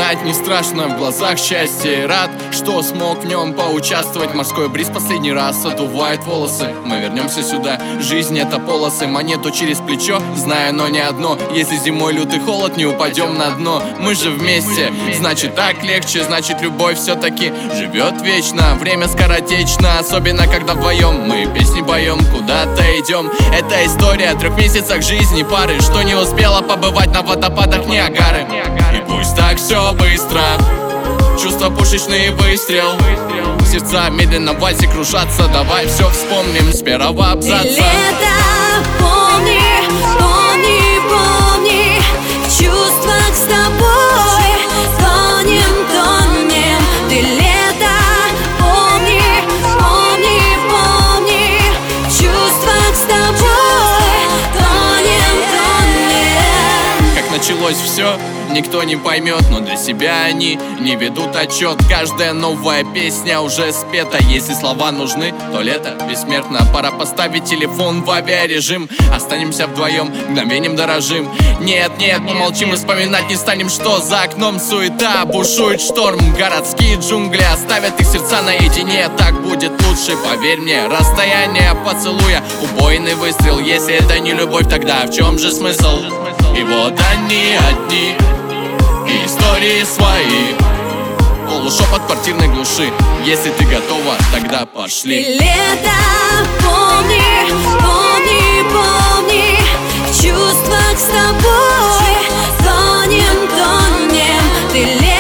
знать не страшно, в глазах счастье. Рад, что смог в нем поучаствовать. Морской бриз последний раз отдувает волосы. Мы вернемся сюда, жизнь это полосы. Монету через плечо, знаю, но не одно. Если зимой лютый холод, не упадем на дно. Мы же вместе, значит так легче. Значит любовь все-таки живет вечно. Время скоротечно, особенно когда вдвоем мы песни поем, куда-то идем. Это история о 3 месяцах жизни пары, что не успела побывать на водопадах Ниагары. И пусть так все быстро, чувства пушечный выстрел. Сердца медленно в вальсе кружатся. Давай все вспомним с первого абзаца. Ты лето, помни, помни, помни. В чувствах с тобой тонем, тонем. Ты лето, помни, помни, помни. В чувствах с тобой тонем, тонем. Как началось все, никто не поймет, но для себя они не ведут отчет. Каждая новая песня уже спета. Если слова нужны, то лето бессмертно. Пора поставить телефон в авиарежим. Останемся вдвоем, мгновением дорожим. Нет, нет, помолчим и вспоминать не станем, что за окном суета, бушует шторм. Городские джунгли оставят их сердца наедине. Так будет лучше, поверь мне. Расстояние поцелуя, убойный выстрел. Если это не любовь, тогда в чем же смысл? И вот они одни, и истории свои. Полушепот квартирной глуши. Если ты готова, тогда пошли. Ты лето, помни, помни, помни. В чувствах с тобой тонем, тонем. Ты лето.